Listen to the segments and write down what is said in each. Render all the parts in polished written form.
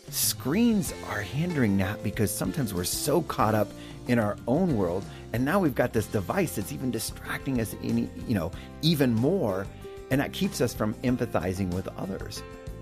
screens are hindering that because sometimes we're so caught up in our own world, and now we've got this device that's even distracting us even more, and that keeps us from empathizing with others.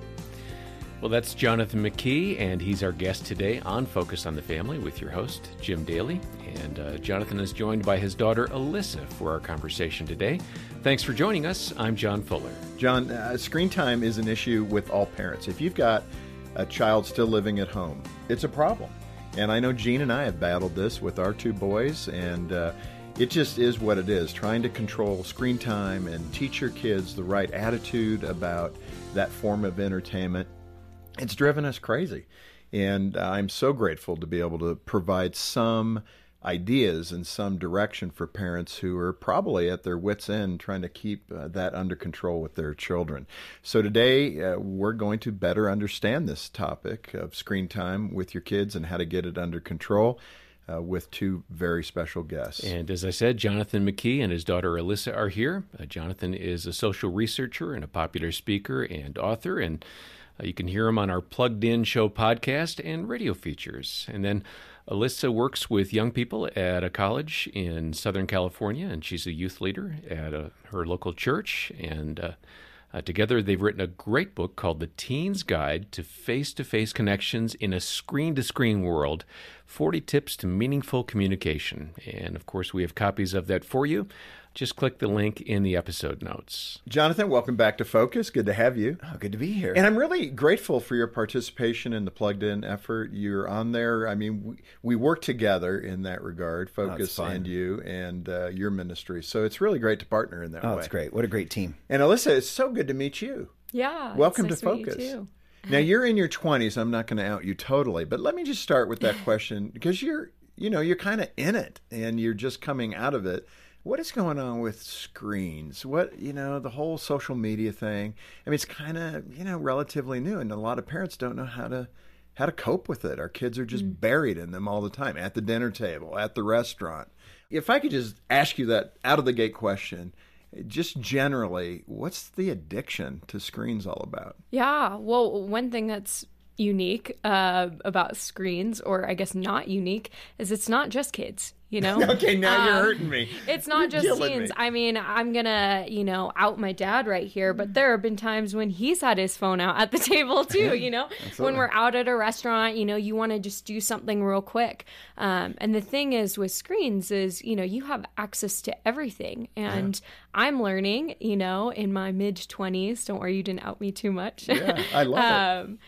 Well, that's Jonathan McKee, and he's our guest today on Focus on the Family with your host, Jim Daly. And Jonathan is joined by his daughter, Alyssa, for our conversation today. Thanks for joining us. I'm John Fuller. John, screen time is an issue with all parents. If you've got a child still living at home, it's a problem. And I know Jean and I have battled this with our two boys, and it just is what it is, trying to control screen time and teach your kids the right attitude about that form of entertainment. It's driven us crazy. And I'm so grateful to be able to provide some ideas and some direction for parents who are probably at their wits' end trying to keep that under control with their children. So today we're going to better understand this topic of screen time with your kids and how to get it under control with two very special guests. And as I said, Jonathan McKee and his daughter Alyssa are here. Jonathan is a social researcher and a popular speaker and author, and you can hear him on our Plugged In Show podcast and radio features. And then Alyssa works with young people at a college in Southern California, and she's a youth leader at her local church. And together they've written a great book called The Teen's Guide to Face-to-Face Connections in a Screen-to-Screen World, 40 Tips to Meaningful Communication. And, of course, we have copies of that for you. Just click the link in the episode notes. Jonathan, welcome back to Focus. Good to have you. Oh, good to be here. And I'm really grateful for your participation in the Plugged In effort. You're on there. I mean, we work together in that regard, Focus and you and your ministry. So it's really great to partner in that way. Oh, it's great. What a great team. And Alyssa, it's so good to meet you. Yeah. Welcome nice to Focus. To meet you too. Now, you're in your 20s. I'm not going to out you totally, but let me just start with that question because you're kind of in it and you're just coming out of it. What is going on with screens? What, the whole social media thing? I mean, it's kind of, relatively new, and a lot of parents don't know how to cope with it. Our kids are just buried in them all the time, at the dinner table, at the restaurant. If I could just ask you that out of the gate question, just generally, what's the addiction to screens all about? Yeah, well, one thing that's unique about screens, or I guess not unique, is it's not just kids. Okay, now you're hurting me. It's not just teens. I mean, I'm gonna, out my dad right here, but there have been times when he's had his phone out at the table too, when we're out at a restaurant, you want to just do something real quick. And the thing is with screens is, you have access to everything. And I'm learning, in my mid-20s, don't worry, you didn't out me too much. Yeah, I love it.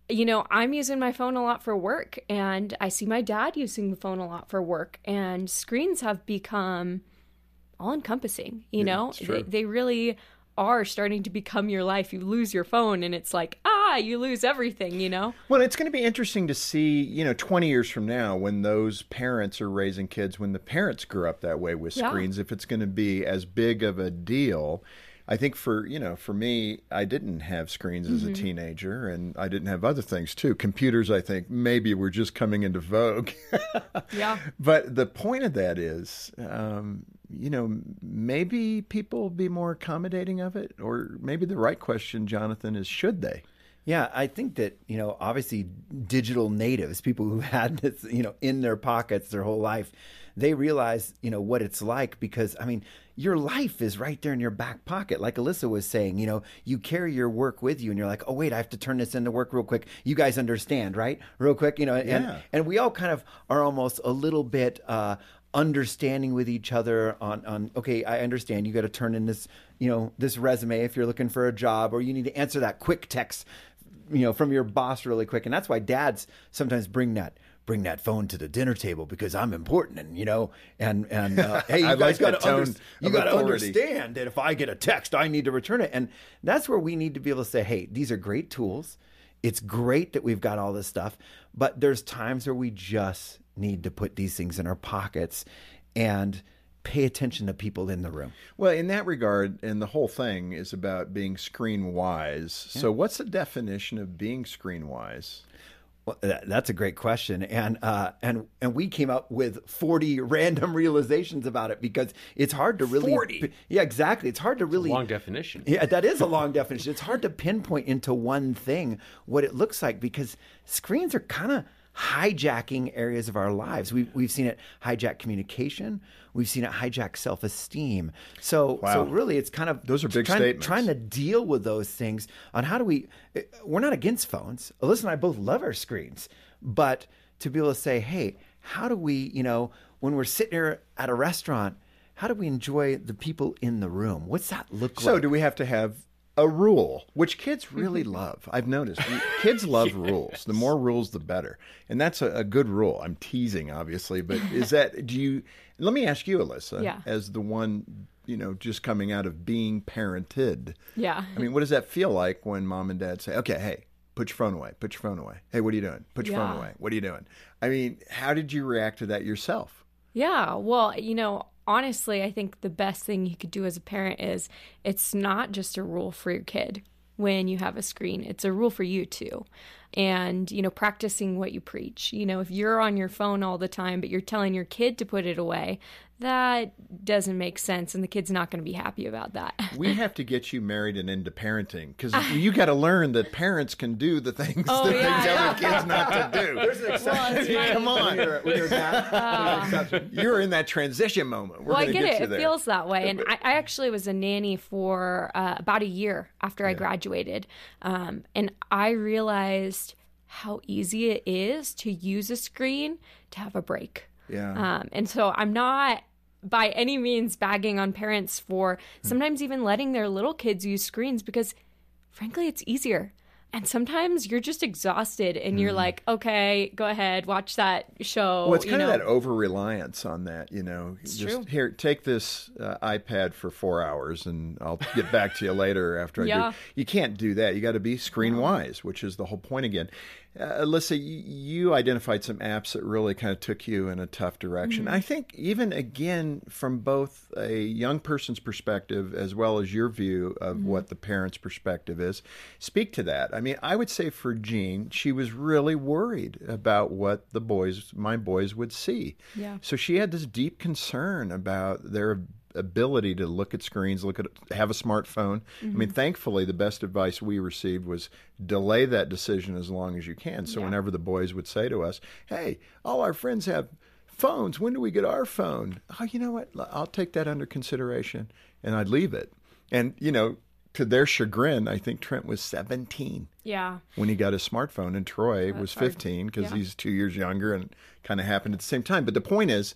I'm using my phone a lot for work, and I see my dad using the phone a lot for work, and screens have become all-encompassing, it's true. They really are starting to become your life. You lose your phone, and it's like, you lose everything, Well, it's going to be interesting to see, 20 years from now when those parents are raising kids, when the parents grew up that way with screens, if it's going to be as big of a deal. I think for me, I didn't have screens as a teenager, and I didn't have other things too. Computers, I think, maybe were just coming into vogue. Yeah. But the point of that is, maybe people be more accommodating of it, or maybe the right question, Jonathan, is should they? Yeah, I think that, obviously digital natives, people who had this, in their pockets their whole life, they realize, what it's like because, your life is right there in your back pocket. Like Alyssa was saying, you carry your work with you and you're like, oh, wait, I have to turn this into work real quick. You guys understand, right? Real quick, and we all kind of are almost a little bit understanding with each other on okay, I understand you got to turn in this, this resume if you're looking for a job, or you need to answer that quick text, from your boss really quick. And that's why dads sometimes bring that phone to the dinner table because I'm important, and hey, you guys got to understand that if I get a text, I need to return it. And that's where we need to be able to say, hey, these are great tools. It's great that we've got all this stuff, but there's times where we just need to put these things in our pockets and pay attention to people in the room. Well, in that regard, and the whole thing is about being screen wise. Yeah. So what's the definition of being screen wise? Well, that's a great question, and we came up with 40 random realizations about it because it's hard to really 40. Yeah, exactly. It's hard to really long definition. Yeah, that is a long definition. It's hard to pinpoint into one thing what it looks like because screens are kind of hijacking areas of our lives. We've seen it hijack communication. We've seen it hijack self-esteem. So really it's kind of those are big statements. Trying to deal with those things on how do we're not against phones. Alyssa and I both love our screens, but to be able to say, hey, how do we, when we're sitting here at a restaurant, how do we enjoy the people in the room? What's that look like? So do we have to have a rule, which kids really love? I've noticed kids love rules. The more rules, the better. And that's a good rule. I'm teasing, obviously, but let me ask you, Alyssa, as the one, just coming out of being parented. Yeah. I mean, what does that feel like when mom and dad say, okay, hey, put your phone away, put your phone away. Hey, what are you doing? Put your phone away. What are you doing? I mean, how did you react to that yourself? Yeah. Well, honestly, I think the best thing you could do as a parent is it's not just a rule for your kid when you have a screen. It's a rule for you too. And, practicing what you preach. If you're on your phone all the time, but you're telling your kid to put it away, that doesn't make sense. And the kid's not going to be happy about that. We have to get you married and into parenting because you got to learn that parents can do the things other kids not to do. There's an exception. Come on. When you're back, you're in that transition moment. I get it. It feels that way. And I actually was a nanny for about a year after I graduated. And I realized how easy it is to use a screen to have a break. Yeah. And so I'm not by any means bagging on parents for sometimes even letting their little kids use screens because frankly, it's easier. And sometimes you're just exhausted and you're like, okay, go ahead, watch that show. Well, it's kind of that over-reliance on that, It's just true. Here, take this iPad for 4 hours and I'll get back to you later after I do. You can't do that. You got to be screen-wise, which is the whole point again. Alyssa, you identified some apps that really kind of took you in a tough direction. I think even, again, from both a young person's perspective as well as your view of what the parent's perspective is, speak to that. I mean, I would say for Jean, she was really worried about what my boys would see. Yeah. So she had this deep concern about their ability to look at screens, have a smartphone. I mean, thankfully, the best advice we received was delay that decision as long as you can. So whenever the boys would say to us, hey, all our friends have phones. When do we get our phone? Oh, you know what? I'll take that under consideration. And I'd leave it. And, to their chagrin, I think Trent was 17 when he got his smartphone, and Troy was 15 because he's 2 years younger and kind of happened at the same time. But the point is,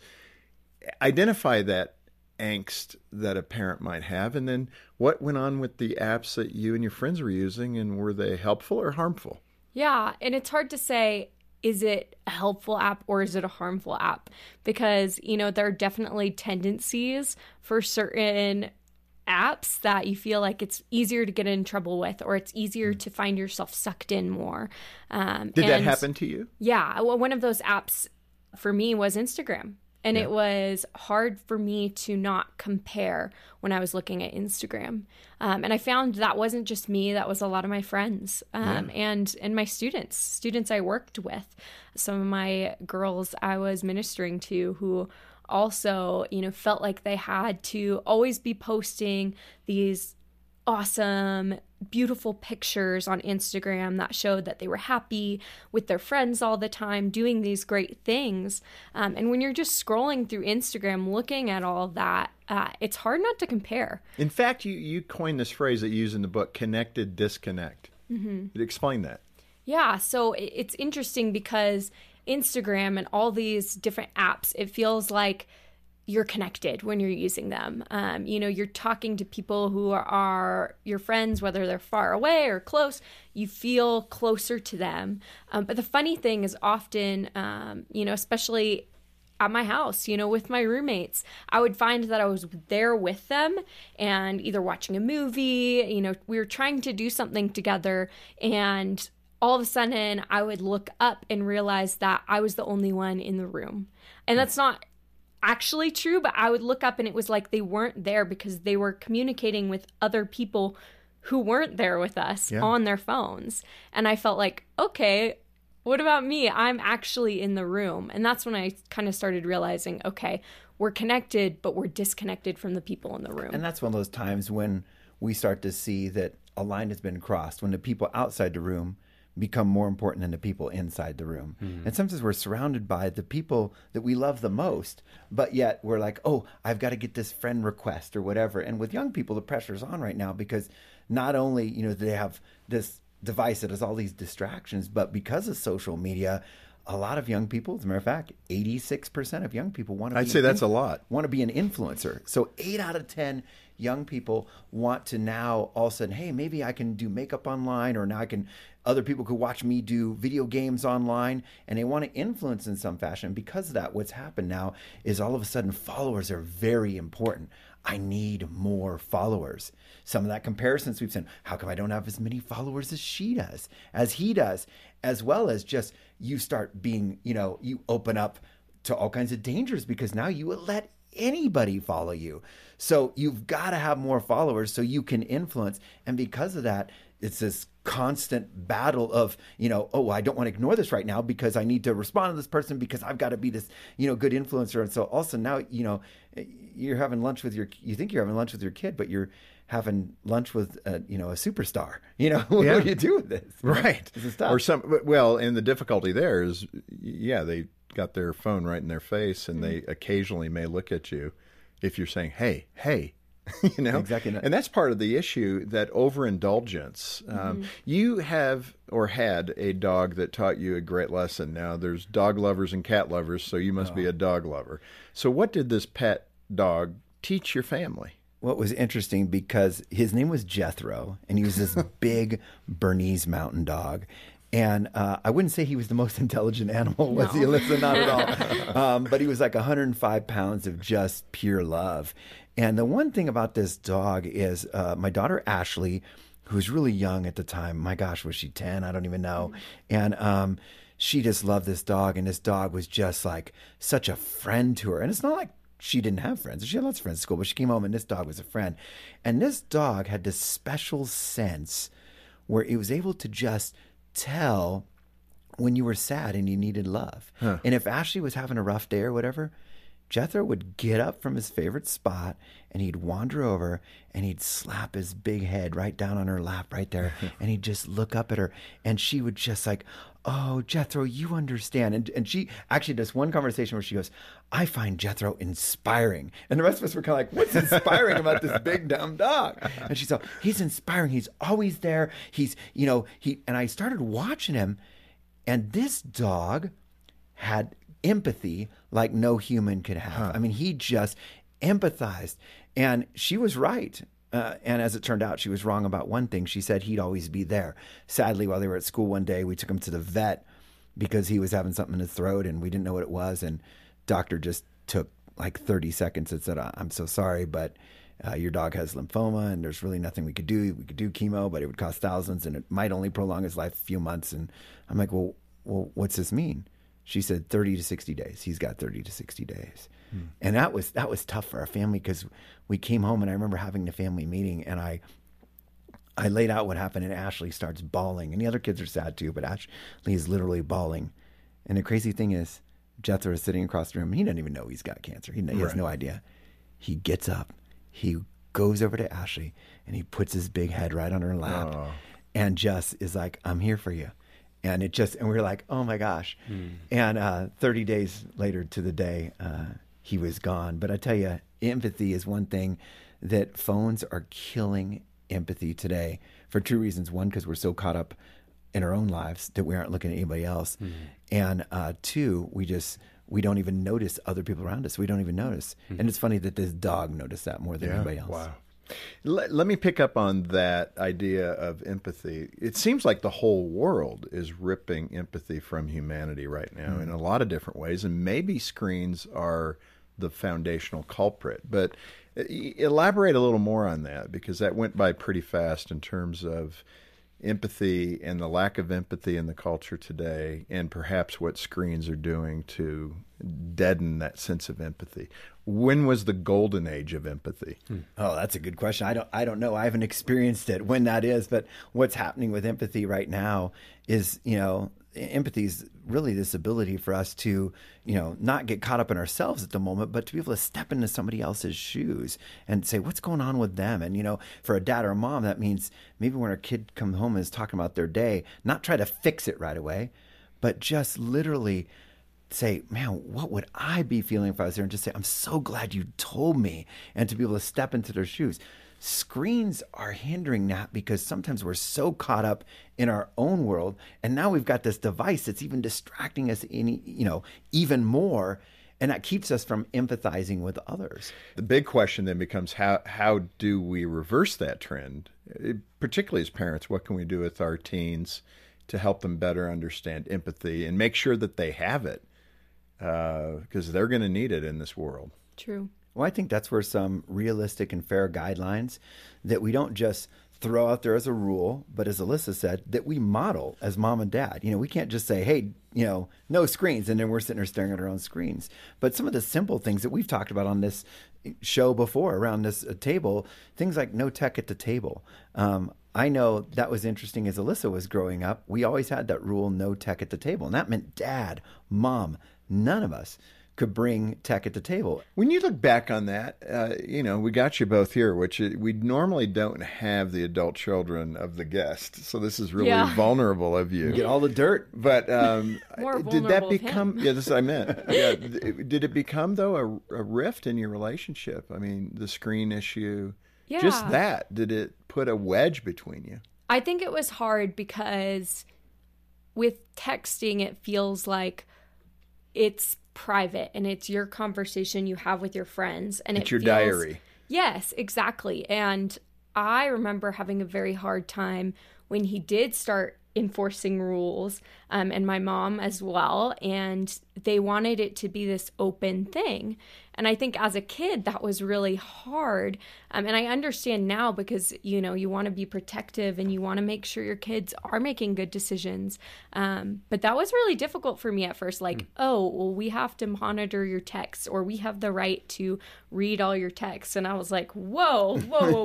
identify that angst that a parent might have, and then what went on with the apps that you and your friends were using, and were they helpful or harmful? Yeah, and it's hard to say, is it a helpful app or is it a harmful app? Because, there are definitely tendencies for certain apps that you feel like it's easier to get in trouble with, or it's easier to find yourself sucked in more. Did that happen to you? Yeah. Well, one of those apps for me was Instagram. And it was hard for me to not compare when I was looking at Instagram. And I found that wasn't just me, that was a lot of my friends and my students I worked with. Some of my girls I was ministering to who also, felt like they had to always be posting these awesome, beautiful pictures on Instagram that showed that they were happy with their friends all the time, doing these great things. And when you're just scrolling through Instagram, looking at all of that, it's hard not to compare. In fact, you coined this phrase that you use in the book, connected disconnect. Explain that. Yeah, so it's interesting because Instagram and all these different apps, it feels like you're connected when you're using them. You're talking to people who are your friends, whether they're far away or close, you feel closer to them. But the funny thing is often, especially at my house, with my roommates, I would find that I was there with them and either watching a movie, we were trying to do something together, and all of a sudden I would look up and realize that I was the only one in the room. And that's not actually true, but I would look up and it was like they weren't there because they were communicating with other people who weren't there with us on their phones. And I felt like, okay, What about me? I'm actually in the room. And that's when I kind of started realizing, okay, we're connected, but we're disconnected from the people in the room. And that's one of those times when we start to see that a line has been crossed, when the people outside the room become more important than the people inside the room. And sometimes we're surrounded by the people that we love the most, but yet we're like, oh, I've got to get this friend request or whatever. And with young people, the pressure's on right now because not only, do they have this device that has all these distractions, but because of social media, a lot of young people, as a matter of fact, 86% of young people want to I'd say that's a lot. Want to be an influencer. So 8 out of 10 young people want to now all of a sudden, hey, maybe I can do makeup online, or now other people could watch me do video games online, and they want to influence in some fashion. Because of that, what's happened now is all of a sudden followers are very important. I need more followers. Some of that comparison sweeps in. How come I don't have as many followers as she does, as he does, as well as just you start being, you open up to all kinds of dangers because now you will let anybody follow you. So you've got to have more followers so you can influence. And because of that, it's this constant battle of, oh, I don't want to ignore this right now because I need to respond to this person because I've got to be this, good influencer. And so also now, you're having lunch with you think you're having lunch with your kid, but you're having lunch with, a superstar. What do you do with this? Right. This is tough. And the difficulty there is, they got their phone right in their face, and they occasionally may look at you if you're saying, hey, Exactly. And that's part of the issue, that overindulgence. You have or had a dog that taught you a great lesson. Now, there's dog lovers and cat lovers, so you must be a dog lover. So what did this pet dog teach your family? What was interesting, because his name was Jethro, and he was this big Bernese mountain dog. And I wouldn't say he was the most intelligent animal, was he, Alyssa? Not at all. But he was like 105 pounds of just pure love. And the one thing about this dog is my daughter Ashley, who was really young at the time, my gosh, was she 10? I don't even know. And she just loved this dog, and this dog was just like such a friend to her. And it's not like she didn't have friends. She had lots of friends at school, but she came home and this dog was a friend. And this dog had this special sense where it was able to just tell when you were sad and you needed love. And if Ashley was having a rough day or whatever, Jethro would get up from his favorite spot and he'd wander over and he'd slap his big head right down on her lap right there. And he'd just look up at her, and she would just like, oh, Jethro, you understand. And she actually does one conversation where she goes, I find Jethro inspiring. And the rest of us were kind of like, what's inspiring about this big dumb dog? And she's like, he's inspiring. He's always there. He's, and I started watching him, and this dog had empathy like no human could have. I mean, he just empathized. And she was right. And as it turned out, she was wrong about one thing. She said he'd always be there. Sadly, while they were at school one day, we took him to the vet because he was having something in his throat and we didn't know what it was. And doctor just took like 30 seconds and said, I'm so sorry, but your dog has lymphoma and there's really nothing we could do. We could do chemo, but it would cost thousands and it might only prolong his life a few months. And I'm like, well, what's this mean? She said 30 to 60 days. He's got 30 to 60 days. And that was tough for our family because we came home and I remember having the family meeting and I laid out what happened and Ashley starts bawling. And the other kids are sad too, but Ashley is literally bawling. And the crazy thing is Jethro is sitting across the room. He doesn't even know he's got cancer. He has no idea. He gets up. He goes over to Ashley and he puts his big head right on her lap and just is like, I'm here for you. And and we were like, oh my gosh. And 30 days later to the day, he was gone. But I tell you, empathy is one thing that phones are killing empathy today for two reasons. One, because we're so caught up in our own lives that we aren't looking at anybody else. And two, we don't even notice other people around us. We don't even notice. And it's funny that this dog noticed that more than anybody else. Wow. Let me pick up on that idea of empathy. It seems like the whole world is ripping empathy from humanity right now in a lot of different ways, and maybe screens are the foundational culprit. But elaborate a little more on that, because that went by pretty fast in terms of empathy and the lack of empathy in the culture today, and perhaps what screens are doing to deaden that sense of empathy. When was the golden age of empathy? Oh, that's a good question. I don't know. I haven't experienced it when that is, but what's happening with empathy right now is, empathy is really this ability for us to, not get caught up in ourselves at the moment, but to be able to step into somebody else's shoes and say, what's going on with them? And, for a dad or a mom, that means maybe when our kid comes home and is talking about their day, not try to fix it right away, but just literally say, man, what would I be feeling if I was there? And just say, I'm so glad you told me, and to be able to step into their shoes. Screens are hindering that because sometimes we're so caught up in our own world, and now we've got this device that's even distracting us even more, and that keeps us from empathizing with others. The big question then becomes how do we reverse that trend? Particularly as parents, what can we do with our teens to help them better understand empathy and make sure that they have it? Because they're going to need it in this world. True. Well, I think that's where some realistic and fair guidelines that we don't just throw out there as a rule, but as Alyssa said, that we model as mom and dad. We can't just say, hey, no screens, and then we're sitting there staring at our own screens. But some of the simple things that we've talked about on this show before around this table, things like no tech at the table. I know that was interesting as Alyssa was growing up. We always had that rule, no tech at the table. And that meant dad, mom, none of us could bring tech at the table. When you look back on that, we got you both here, which we normally don't have the adult children of the guest. So this is really vulnerable of you. You get all the dirt. But did that become, this is what I meant. Yeah, did it become, though, a rift in your relationship? I mean, the screen issue, just that, did it put a wedge between you? I think it was hard because with texting, it feels like it's private and it's your conversation you have with your friends, and it's your diary. Yes, exactly. And I remember having a very hard time when he did start enforcing rules, and my mom as well, and they wanted it to be this open thing. And I think as a kid, that was really hard. And I understand now because, you want to be protective and you want to make sure your kids are making good decisions. But that was really difficult for me at first. Like, oh, well, we have to monitor your texts, or we have the right to read all your texts. And I was like, whoa.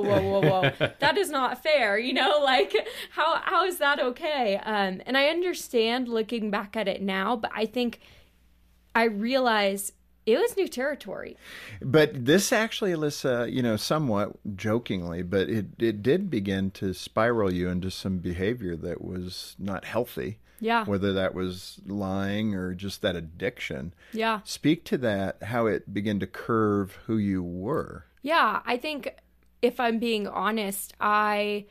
That is not fair. Like, how is that okay? And I understand looking back at it now, but I think I realize it was new territory. But this actually, Alyssa, somewhat jokingly, but it did begin to spiral you into some behavior that was not healthy. Yeah. Whether that was lying or just that addiction. Yeah. Speak to that, how it began to curve who you were. Yeah. I think if I'm being honest, I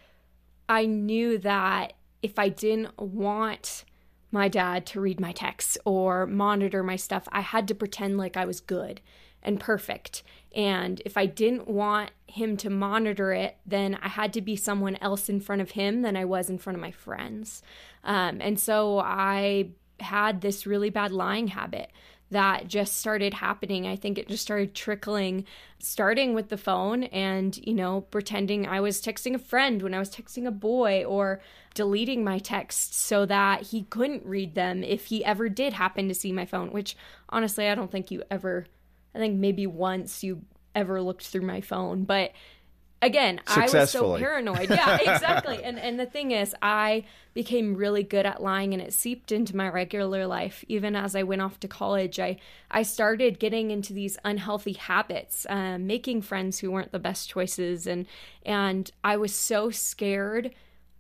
knew that if I didn't want my dad to read my texts or monitor my stuff, I had to pretend like I was good and perfect. And if I didn't want him to monitor it, then I had to be someone else in front of him than I was in front of my friends. And so I had this really bad lying habit that just started happening. I think it just started trickling, starting with the phone and, pretending I was texting a friend when I was texting a boy, or deleting my texts so that he couldn't read them if he ever did happen to see my phone, which honestly, I don't think I think maybe once you ever looked through my phone. But again, I was so paranoid. Yeah, exactly. And the thing is, I became really good at lying, and it seeped into my regular life. Even as I went off to college, I started getting into these unhealthy habits, making friends who weren't the best choices. And I was so scared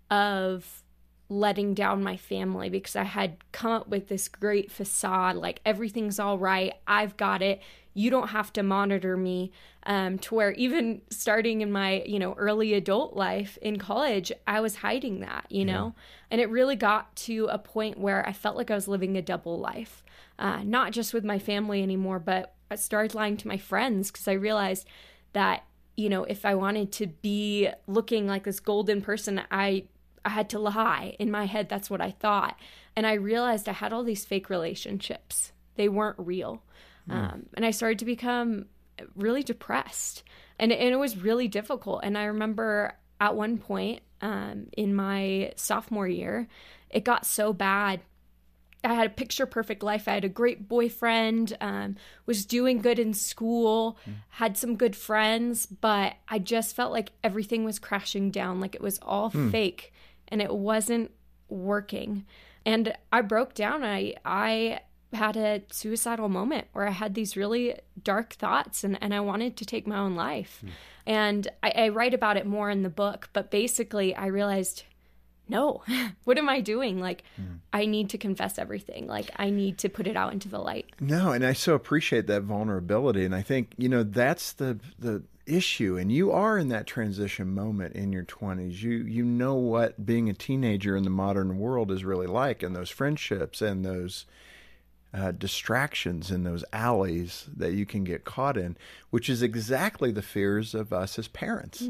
of letting down my family because I had come up with this great facade, like everything's all right, I've got it, you don't have to monitor me, to where even starting in my, early adult life in college, I was hiding that, and it really got to a point where I felt like I was living a double life, not just with my family anymore, but I started lying to my friends because I realized that, if I wanted to be looking like this golden person, I had to lie. In my head, that's what I thought. And I realized I had all these fake relationships. They weren't real. And I started to become really depressed. And it was really difficult. And I remember at one point in my sophomore year, it got so bad. I had a picture perfect life. I had a great boyfriend, was doing good in school, had some good friends, but I just felt like everything was crashing down, like it was all fake and it wasn't working. And I broke down. I had a suicidal moment where I had these really dark thoughts and I wanted to take my own life. And I write about it more in the book, but basically I realized, no, what am I doing? Like, I need to confess everything. Like, I need to put it out into the light. No, and I so appreciate that vulnerability. And I think, that's the issue. And you are in that transition moment in your 20s. You know what being a teenager in the modern world is really like, and those friendships and those distractions in those alleys that you can get caught in, which is exactly the fears of us as parents,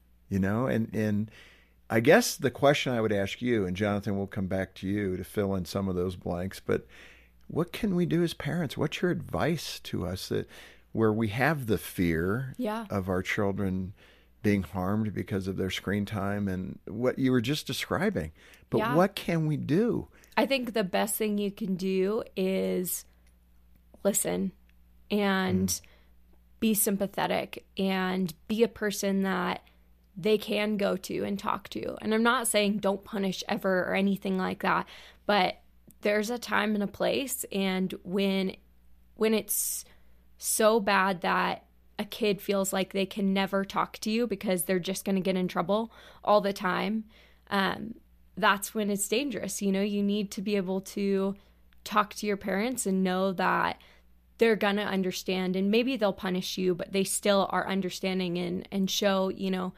and I guess the question I would ask you, and Jonathan, we'll come back to you to fill in some of those blanks, but what can we do as parents? What's your advice to us where we have the fear of our children being harmed because of their screen time and what you were just describing, but what can we do? I think the best thing you can do is listen and be sympathetic and be a person that they can go to and talk to. And I'm not saying don't punish ever or anything like that, but there's a time and a place. And when it's so bad that a kid feels like they can never talk to you because they're just going to get in trouble all the time, that's when it's dangerous. You need to be able to talk to your parents and know that they're going to understand, and maybe they'll punish you, but they still are understanding and show,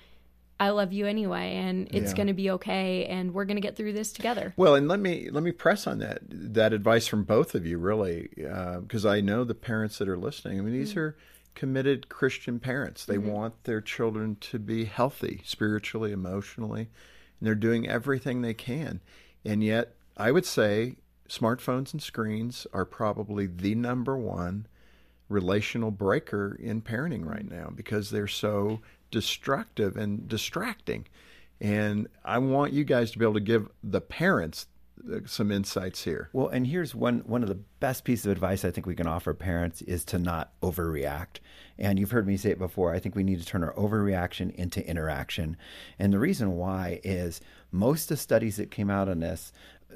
I love you anyway, and it's going to be okay, and we're going to get through this together. Well, and let me press on that advice from both of you, really, because I know the parents that are listening. I mean, these are committed Christian parents. They want their children to be healthy spiritually, emotionally, and they're doing everything they can. And yet, I would say smartphones and screens are probably the number one relational breaker in parenting right now because they're so destructive and distracting. And I want you guys to be able to give the parents some insights here. Well, and here's one of the best pieces of advice I think we can offer parents is to not overreact. And you've heard me say it before. I think we need to turn our overreaction into interaction. And the reason why is most of the studies that came out on this,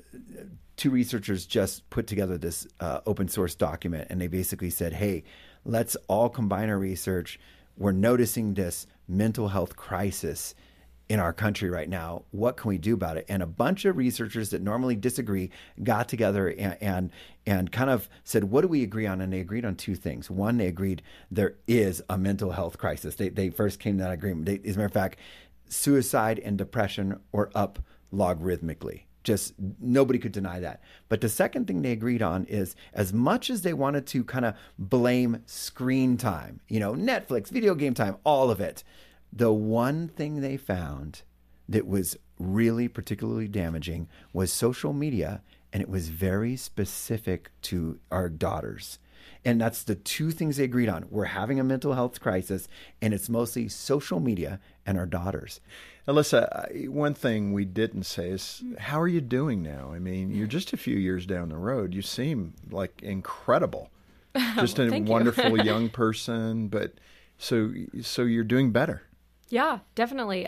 two researchers just put together this open source document, and they basically said, hey, let's all combine our research. We're noticing this mental health crisis in our country right now. What can we do about it? And a bunch of researchers that normally disagree got together and kind of said, what do we agree on? And they agreed on two things. One, they agreed there is a mental health crisis. They first came to that agreement. As a matter of fact, suicide and depression are up logarithmically. Just nobody could deny that. But the second thing they agreed on is, as much as they wanted to kind of blame screen time, Netflix, video game time, all of it, the one thing they found that was really particularly damaging was social media, and it was very specific to our daughters. And that's the two things they agreed on. We're having a mental health crisis, and it's mostly social media and our daughters. Alyssa, one thing we didn't say is, how are you doing now? I mean, you're just a few years down the road. You seem like incredible. Just a wonderful young person, but so you're doing better. Yeah, definitely.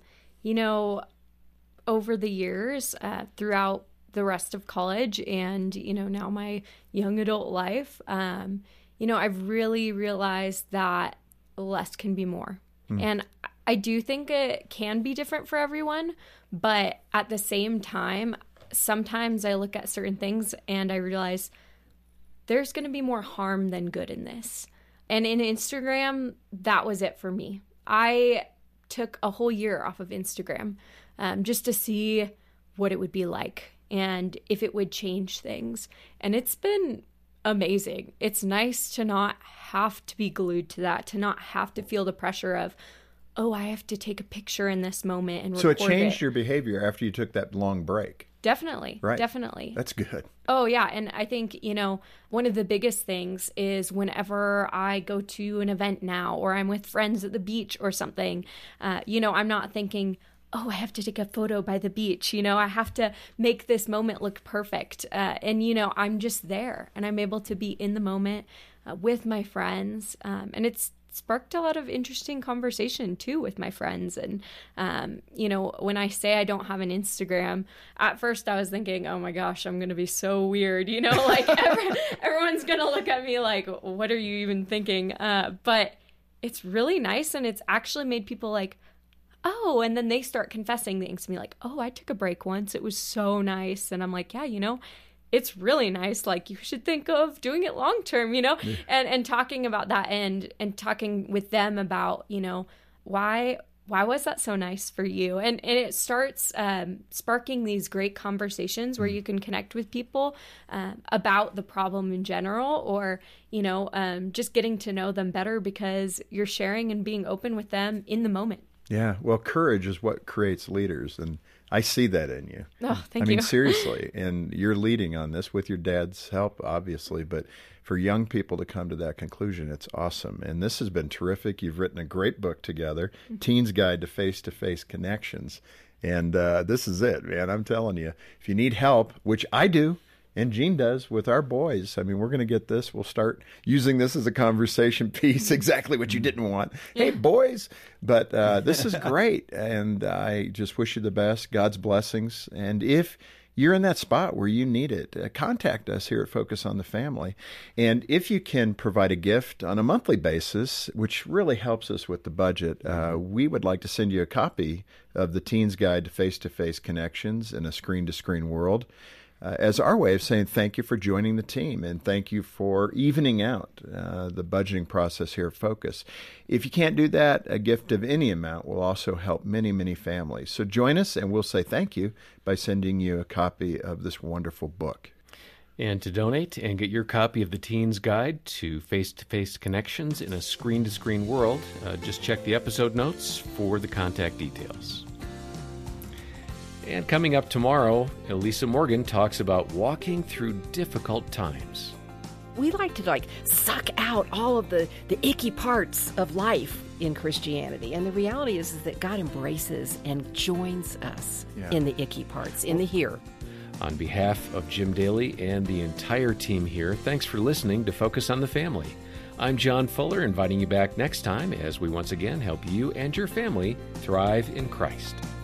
Over the years, throughout the rest of college and, now my young adult life, I've really realized that less can be more. And I do think it can be different for everyone, but at the same time, sometimes I look at certain things and I realize there's going to be more harm than good in this. And in Instagram, that was it for me. I took a whole year off of Instagram just to see what it would be like and if it would change things. And it's been amazing. It's nice to not have to be glued to that, to not have to feel the pressure of, oh, I have to take a picture in this moment and record it. So it changed your behavior after you took that long break. Definitely. Right. Definitely. That's good. Oh, yeah. And I think, one of the biggest things is whenever I go to an event now or I'm with friends at the beach or something, I'm not thinking, oh, I have to take a photo by the beach. I have to make this moment look perfect. I'm just there and I'm able to be in the moment with my friends. And it's sparked a lot of interesting conversation too with my friends. And, when I say I don't have an Instagram, at first I was thinking, oh my gosh, I'm going to be so weird, like everyone's going to look at me like, what are you even thinking? But it's really nice. And it's actually made people like, oh, and then they start confessing things to me like, oh, I took a break once. It was so nice. And I'm like, yeah, it's really nice. Like, you should think of doing it long term, and talking about that and talking with them about, why was that so nice for you? And it starts sparking these great conversations where you can connect with people about the problem in general, or, just getting to know them better because you're sharing and being open with them in the moment. Yeah. Well, courage is what creates leaders. And I see that in you. Oh, thank you. I mean, seriously. And you're leading on this with your dad's help, obviously. But for young people to come to that conclusion, it's awesome. And this has been terrific. You've written a great book together, Teen's Guide to Face-to-Face Connections. And this is it, man. I'm telling you, if you need help, which I do, and Jean does with our boys. I mean, we're going to get this. We'll start using this as a conversation piece, exactly what you didn't want. Hey, boys. But this is great. And I just wish you the best, God's blessings. And if you're in that spot where you need it, contact us here at Focus on the Family. And if you can provide a gift on a monthly basis, which really helps us with the budget, we would like to send you a copy of the Teen's Guide to Face-to-Face Connections in a Screen-to-Screen World. As our way of saying thank you for joining the team and thank you for evening out the budgeting process here at Focus. If you can't do that, a gift of any amount will also help many, many families. So join us and we'll say thank you by sending you a copy of this wonderful book. And to donate and get your copy of the Teen's Guide to Face-to-Face Connections in a Screen-to-Screen World, just check the episode notes for the contact details. And coming up tomorrow, Elisa Morgan talks about walking through difficult times. We like to suck out all of the icky parts of life in Christianity. And the reality is that God embraces and joins us in the icky parts, in the here. On behalf of Jim Daly and the entire team here, thanks for listening to Focus on the Family. I'm John Fuller, inviting you back next time as we once again help you and your family thrive in Christ.